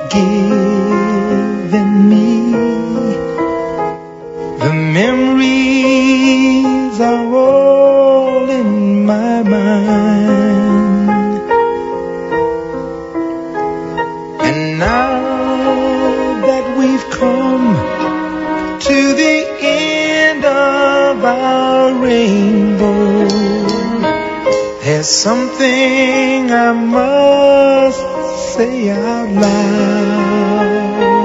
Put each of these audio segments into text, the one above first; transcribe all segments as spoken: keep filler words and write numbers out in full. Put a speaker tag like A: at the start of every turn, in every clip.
A: given me. The memories are all in my mind. And now that we've come to the end of our rainbow, there's something I must say out loud.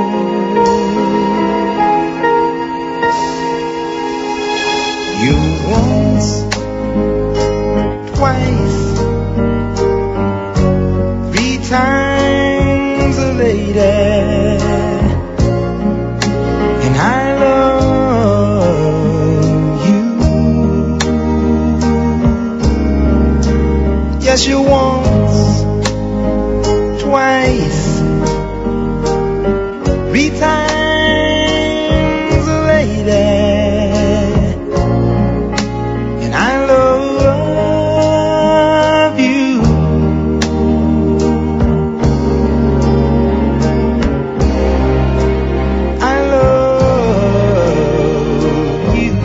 A: You once, twice, three times a lady, and I love you. Yes, you once, twice, three times a lady, and I love you. I love you.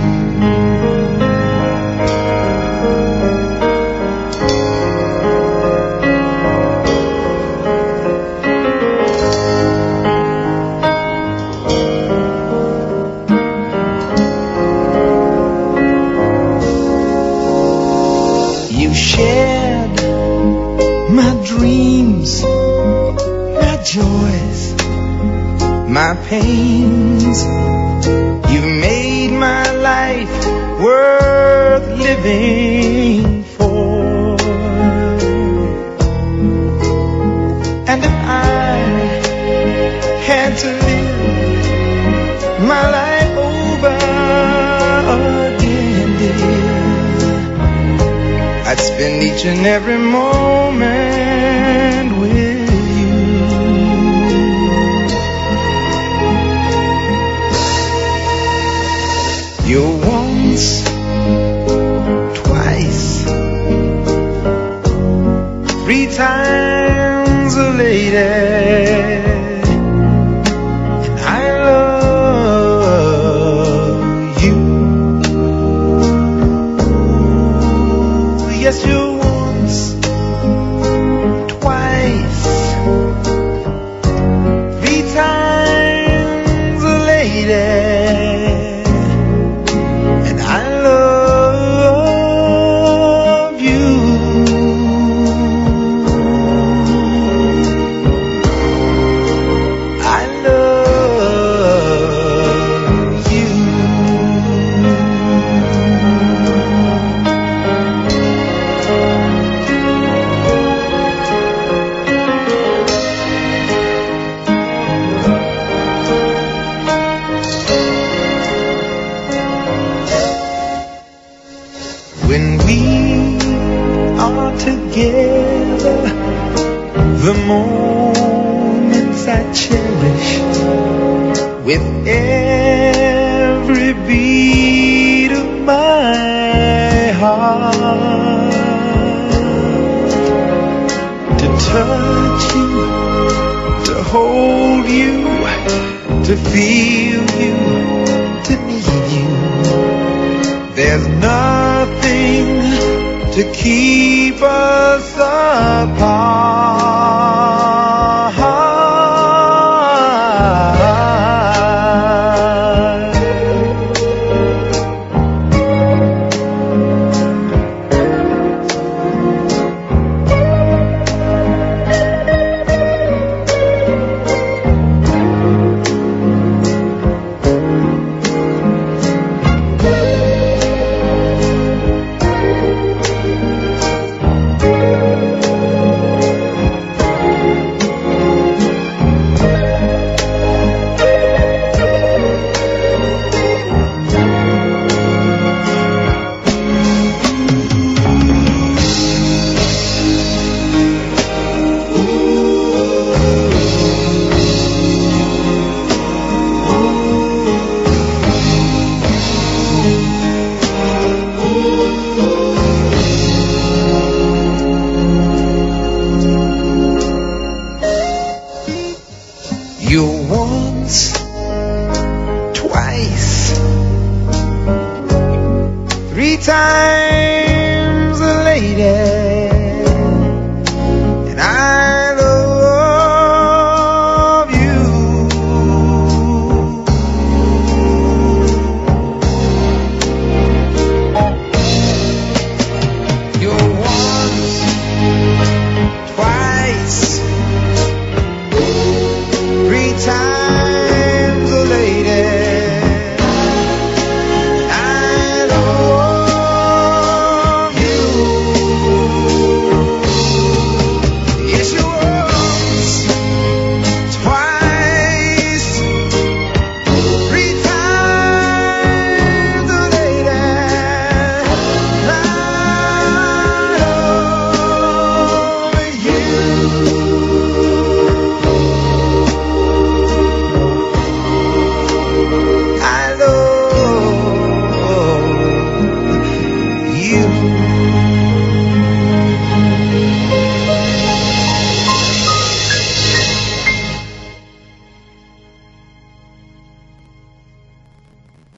A: You shared my dreams, my joys, my pains. You've made my life worth living for. And if I had to live my life over again, dear, I'd spend each and every moment with you. You're once, twice, three times a lady, and I love you. Yes, you're once, twice, three times a lady, and I love you. I love you. When we are together, the moments I cherish with every beat of my heart. To touch you, to hold you, to feel you, to need you. There's nothing to keep us apart. You're once, twice, three times a lady, and I love you. You're once, twice, three times